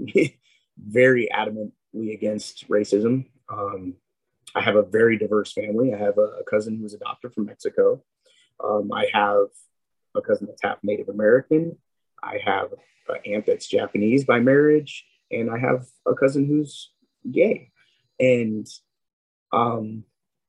very adamantly against racism. Um, I have a very diverse family. I have a, a cousin who's a doctor from Mexico. Um, I have a cousin that's half Native American. I have an aunt that's Japanese by marriage, and I have a cousin who's gay. And um,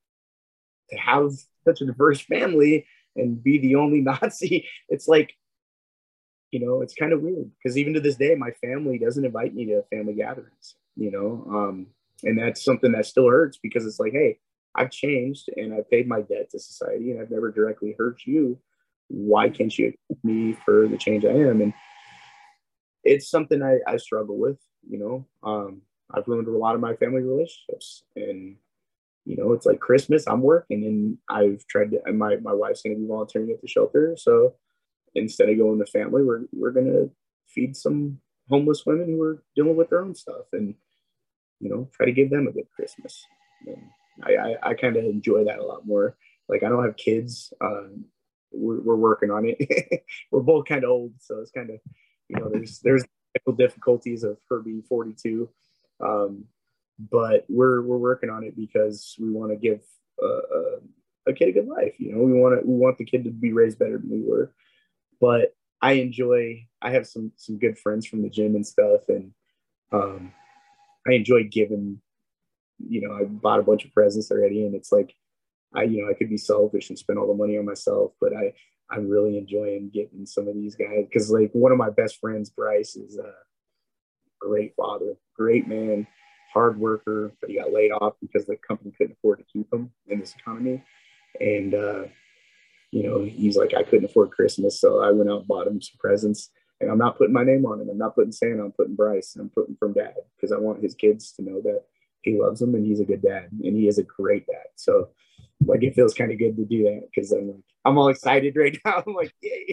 to have such a diverse family and be the only Nazi, it's like, you know, it's kind of weird because even to this day, my family doesn't invite me to family gatherings, you know, um, and that's something that still hurts because it's like, hey, I've changed and I've paid my debt to society and I've never directly hurt you. Why can't you accept me for the change I am? And it's something I, I struggle with, you know. Um, I've ruined a lot of my family relationships, and you know, it's like Christmas, I'm working, and I've tried to. And my my wife's going to be volunteering at the shelter, so instead of going to family, we're we're going to feed some homeless women who are dealing with their own stuff, and you know, try to give them a good Christmas. And I I, I kind of enjoy that a lot more. Like I don't have kids. Um, we're, we're working on it. We're both kind of old, so it's kind of, you know, there's there's difficulties of her being forty-two, um, but we're we're working on it because we want to give a, a, a kid a good life. You know, we want to we want the kid to be raised better than we were. But I enjoy. I have some some good friends from the gym and stuff, and um, I enjoy giving. You know, I bought a bunch of presents already, and it's like, I you know I could be selfish and spend all the money on myself, but I I'm really enjoying getting some of these guys because like one of my best friends, Bryce, is a great father, great man, hard worker, but he got laid off because the company couldn't afford to keep him in this economy, and uh, you know he's like I couldn't afford Christmas, so I went out and bought him some presents. And I'm not putting my name on it. I'm not putting Santa. I'm putting Bryce. And I'm putting from Dad because I want his kids to know that he loves them and he's a good dad and he is a great dad. So like it feels kind of good to do that because I'm like I'm all excited right now. I'm like, yay.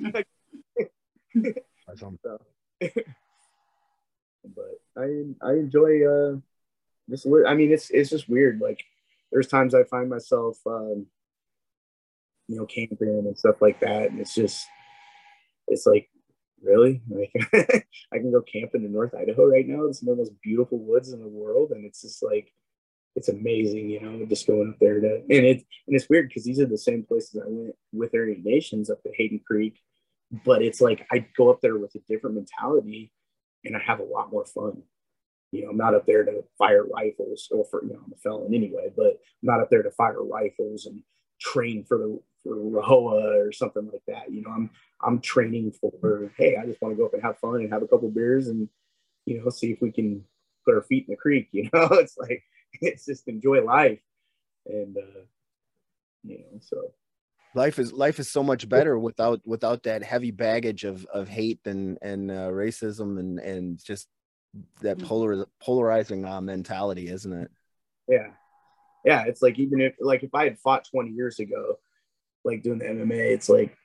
Awesome. So, but I I enjoy uh this. I mean, it's it's just weird. Like there's times I find myself um, you know camping and stuff like that, and it's just it's like. Really? Like I can go camping in North Idaho right now. It's one of the most beautiful woods in the world. And it's just like, it's amazing, you know, just going up there to, and it, and it's weird because these are the same places I went with Aryan Nations up at Hayden Creek. But it's like, I go up there with a different mentality and I have a lot more fun. You know, I'm not up there to fire rifles or for, you know, I'm a felon anyway, but I'm not up there to fire rifles and train for the for R O A or something like that. You know, I'm I'm training for, hey, I just want to go up and have fun and have a couple beers and, you know, see if we can put our feet in the creek. You know, it's like, it's just enjoy life. And, uh, you know, so. Life is life is so much better without without that heavy baggage of of hate and and uh, racism and and just that polar polarizing uh, mentality, isn't it? Yeah, yeah. It's like even if like if I had fought twenty years ago, like doing the M M A, it's like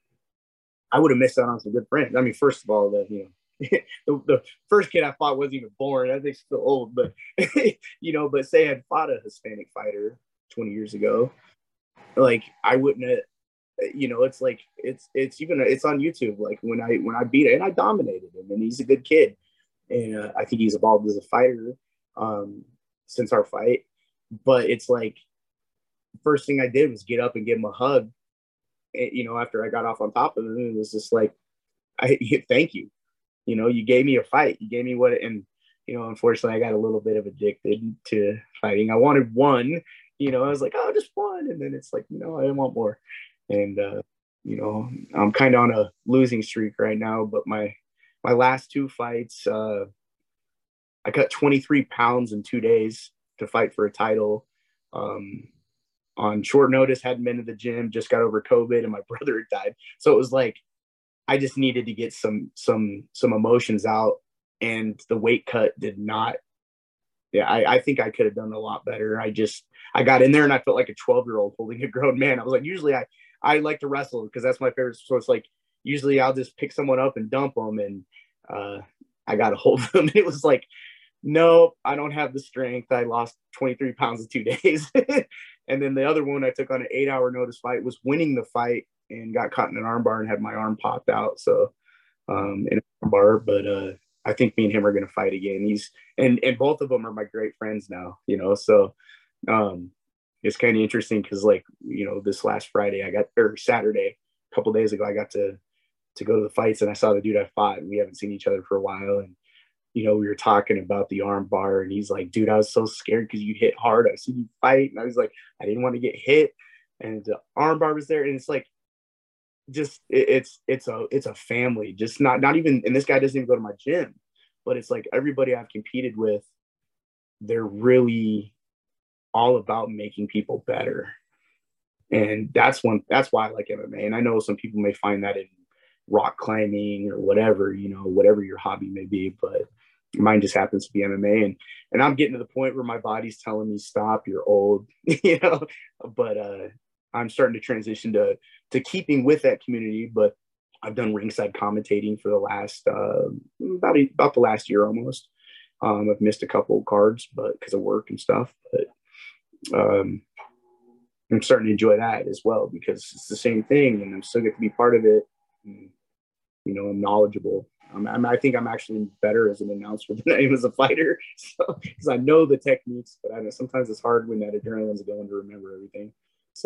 I would have missed out on some good friends. I mean, first of all, the you know the, the first kid I fought wasn't even born. I think still old, but you know, but say I had fought a Hispanic fighter twenty years ago, like I wouldn't have. You know, it's like it's it's even it's on YouTube. Like when I when I beat it, and I dominated him, and he's a good kid, and uh, I think he's evolved as a fighter um, since our fight. But it's like first thing I did was get up and give him a hug. And, you know, after I got off on top of him, it was just like, I thank you. You know, you gave me a fight. You gave me what, and you know, unfortunately, I got a little bit of addicted to fighting. I wanted one. You know, I was like, oh, just one, and then it's like, no, I want more. And uh, you know, I'm kind of on a losing streak right now. But my my last two fights, uh, I cut twenty-three pounds in two days to fight for a title. Um, on short notice, hadn't been to the gym, just got over COVID, and my brother had died. So it was like I just needed to get some some some emotions out, and the weight cut did not. Yeah, I, I think I could have done a lot better. I just I got in there and I felt like a twelve year old holding a grown man. I was like, usually I I like to wrestle because that's my favorite. So it's like usually I'll just pick someone up and dump them, and uh, I got to hold them. It was like, nope, I don't have the strength. I lost twenty-three pounds in two days. And then the other one I took on an eight hour notice fight was winning the fight and got caught in an arm bar and had my arm popped out. So um, in an arm bar, but uh, I think me and him are going to fight again. He's, and, and both of them are my great friends now, you know? So um, it's kind of interesting. Cause like, you know, this last Friday I got, or Saturday, a couple days ago, I got to, to go to the fights and I saw the dude I fought and we haven't seen each other for a while. And, you know, we were talking about the arm bar and he's like, dude, I was so scared because you hit hard. I see you fight. And I was like, I didn't want to get hit. And the arm bar was there. And it's like, just, it, it's, it's a, it's a family, just not, not even, and this guy doesn't even go to my gym, but it's like everybody I've competed with, they're really all about making people better. And that's one, that's why I like M M A. And I know some people may find that in rock climbing or whatever, you know, whatever your hobby may be, but mine just happens to be M M A. And, and I'm getting to the point where my body's telling me, stop, you're old, you know, but uh, I'm starting to transition to, to keeping with that community. But I've done ringside commentating for the last, uh, about, a, about the last year almost. Um, I've missed a couple of cards, but because of work and stuff, but um, I'm starting to enjoy that as well because it's the same thing and I'm still get to be part of it. And, you know, I'm knowledgeable. Um, I'm, I think I'm actually better as an announcer than I am as a fighter. So, because I know the techniques, but I know sometimes it's hard when that adrenaline's going to remember everything. So,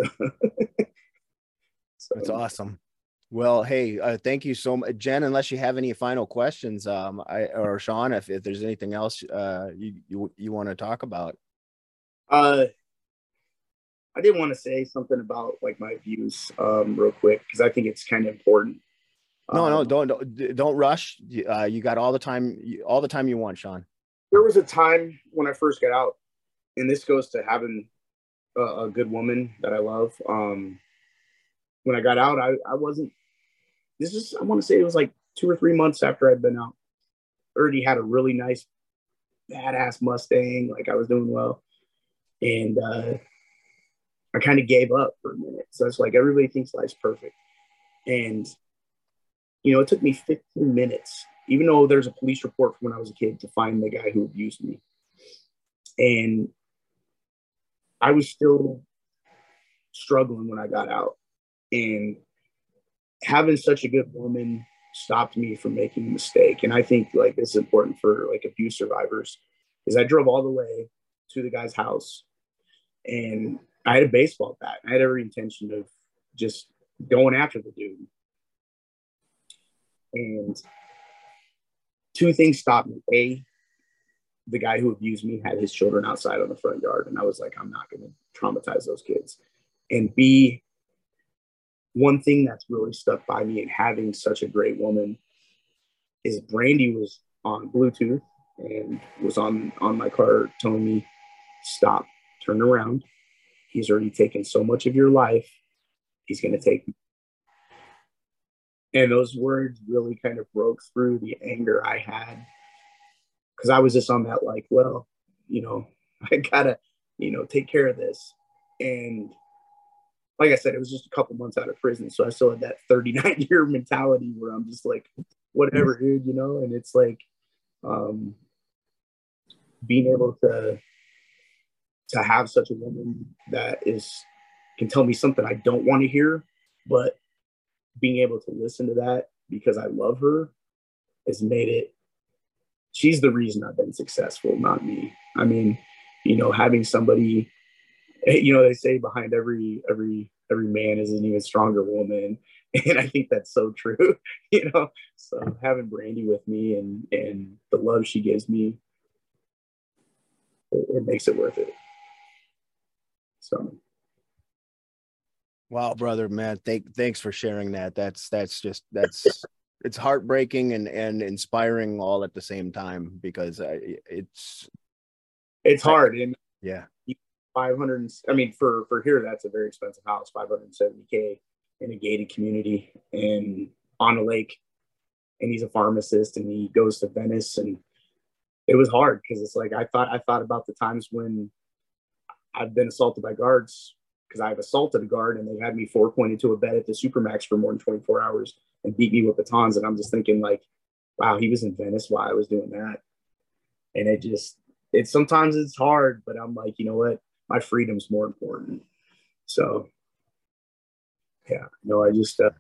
so that's awesome. Well, hey, uh, thank you so much, Jen. Unless you have any final questions, um, I or Sean, if, if there's anything else uh, you you, you want to talk about. Uh, I did want to say something about like my views, um, real quick because I think it's kind of important. No, um, no, don't, don't, don't rush. Uh, you got all the time, all the time you want, Sean. There was a time when I first got out, and this goes to having a, a good woman that I love. Um, when I got out, I, I wasn't, this is, I want to say it was like two or three months after I'd been out. I already had a really nice, badass Mustang. Like I was doing well. And uh, I kind of gave up for a minute. So it's like, everybody thinks life's perfect. And you know, it took me fifteen minutes, even though there's a police report from when I was a kid, to find the guy who abused me. And I was still struggling when I got out. And having such a good woman stopped me from making a mistake. And I think like this is important for like abuse survivors, is I drove all the way to the guy's house and I had a baseball bat. I had every intention of just going after the dude. And two things stopped me. A, the guy who abused me had his children outside on the front yard. And I was like, I'm not going to traumatize those kids. And B, one thing that's really stuck by me in having such a great woman is Brandy was on Bluetooth and was on, on my car telling me, stop, turn around. He's already taken so much of your life. He's going to take me. And those words really kind of broke through the anger I had. Because I was just on that like, well, you know, I got to, you know, take care of this. And like I said, it was just a couple months out of prison. So I still had that thirty-nine year mentality where I'm just like, whatever, dude, you know? And it's like, um, being able to, to have such a woman that is, can tell me something I don't want to hear, but being able to listen to that because I love her has made it, she's the reason I've been successful, not me. I mean, you know, having somebody, you know, they say behind every, every, every man is an even stronger woman. And I think that's so true, you know? So having Brandy with me and, and the love she gives me, it, it makes it worth it. So. Wow, brother, man. Thank, thanks for sharing that. That's, that's just, that's, it's heartbreaking and, and inspiring all at the same time, because I, it's, it's hard. And yeah, five hundred, I mean, for, for here, that's a very expensive house, five hundred seventy K in a gated community and on a lake. And he's a pharmacist and he goes to Venice, and it was hard because it's like, I thought, I thought about the times when I've been assaulted by guards, because I've assaulted a guard and they had me four pointed to a bed at the Supermax for more than twenty-four hours and beat me with batons. And I'm just thinking like, wow, he was in Venice while I was doing that. And it just, it sometimes it's hard, but I'm like, you know what? My freedom's more important. So yeah, no, I just, uh,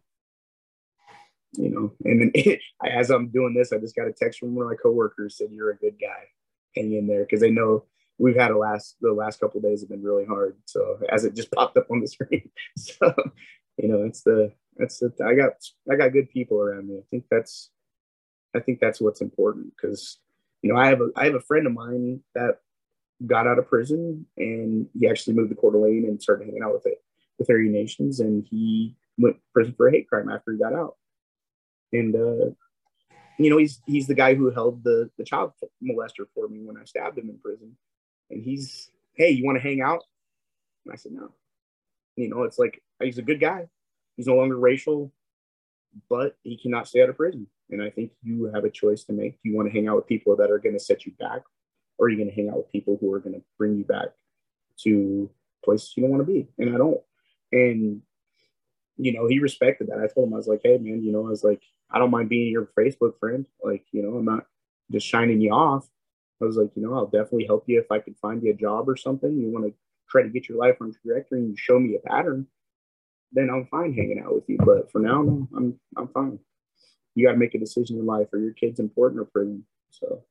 you know, and then it, as I'm doing this, I just got a text from one of my coworkers said, you're a good guy, hang in there. Cause they know we've had a last, the last couple of days have been really hard. So as it just popped up on the screen. So, you know, it's the, that's the, I got, I got good people around me. I think that's, I think that's what's important. Cause, you know, I have a, I have a friend of mine that got out of prison and he actually moved to Coeur d'Alene and started hanging out with it, with Aryan Nations. And he went to prison for a hate crime after he got out. And, uh, you know, he's, he's the guy who held the, the child molester for me when I stabbed him in prison. And he's, hey, you want to hang out? And I said, no. You know, it's like, he's a good guy. He's no longer racial, but he cannot stay out of prison. And I think you have a choice to make. Do you want to hang out with people that are going to set you back? Or are you going to hang out with people who are going to bring you back to places you don't want to be? And I don't. And, you know, he respected that. I told him, I was like, hey, man, you know, I was like, I don't mind being your Facebook friend. Like, you know, I'm not just shining you off. I was like, you know, I'll definitely help you if I could find you a job or something. You want to try to get your life on trajectory and you show me a pattern, then I'm fine hanging out with you. But for now, no, I'm I'm fine. You got to make a decision in life. Are your kids important or prison? So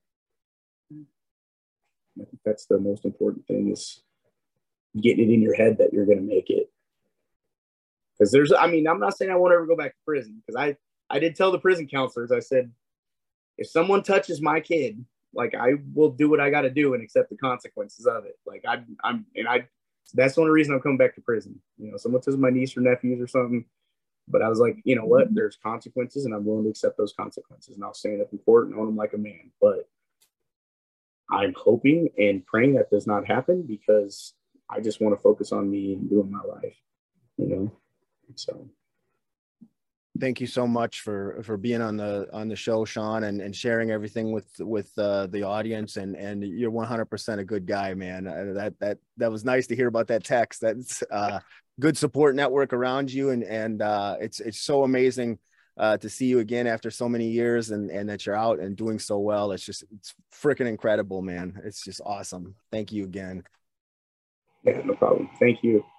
I think that's the most important thing, is getting it in your head that you're going to make it. Because there's, I mean, I'm not saying I won't ever go back to prison, because I, I did tell the prison counselors, I said, if someone touches my kid, like, I will do what I got to do and accept the consequences of it. Like, I, I'm, and I, that's the only reason I'm coming back to prison. You know, someone touches my niece or nephews or something, but I was like, you know what, there's consequences and I'm willing to accept those consequences, and I'll stand up in court and own them like a man. But I'm hoping and praying that does not happen, because I just want to focus on me and doing my life, you know? So thank you so much for for being on the on the show, Sean, and and sharing everything with with uh, the audience. And and you're one hundred percent a good guy, man. Uh, that that that was nice to hear about that text. That's uh good support network around you, and and uh it's it's so amazing uh to see you again after so many years, and and that you're out and doing so well. It's just, it's freaking incredible, man. It's just awesome. Thank you again. Yeah, no problem. Thank you.